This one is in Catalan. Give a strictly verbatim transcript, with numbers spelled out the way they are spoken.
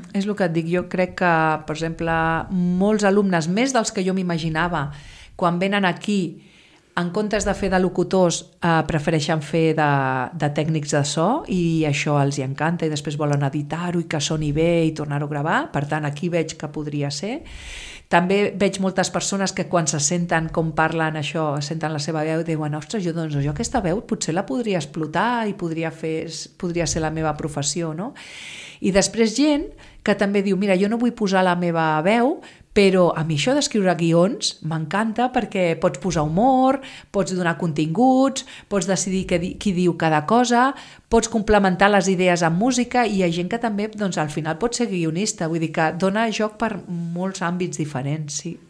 és el que et dic, jo crec que, per exemple, molts alumnes, més dels que jo m'imaginava, quan venen aquí, en comptes de fer de locutors, eh, prefereixen fer de, de tècnics de so i això els hi encanta i després volen editar-ho i que soni bé i tornar-ho a gravar, per tant aquí veig que podria ser. També veig moltes persones que quan se senten com parlen això, senten la seva veu i diuen, ostres, jo, doncs, jo aquesta veu potser la podria explotar i podria, fer, podria ser la meva professió, no? I després gent que també diu, mira, jo no vull posar la meva veu, però a mi això d'escriure guions m'encanta perquè pots posar humor, pots donar continguts, pots decidir qui, qui diu cada cosa, pots complementar les idees amb música i hi ha gent que també doncs, al final pot ser guionista, vull dir que dona joc per molts àmbits diferents, sí.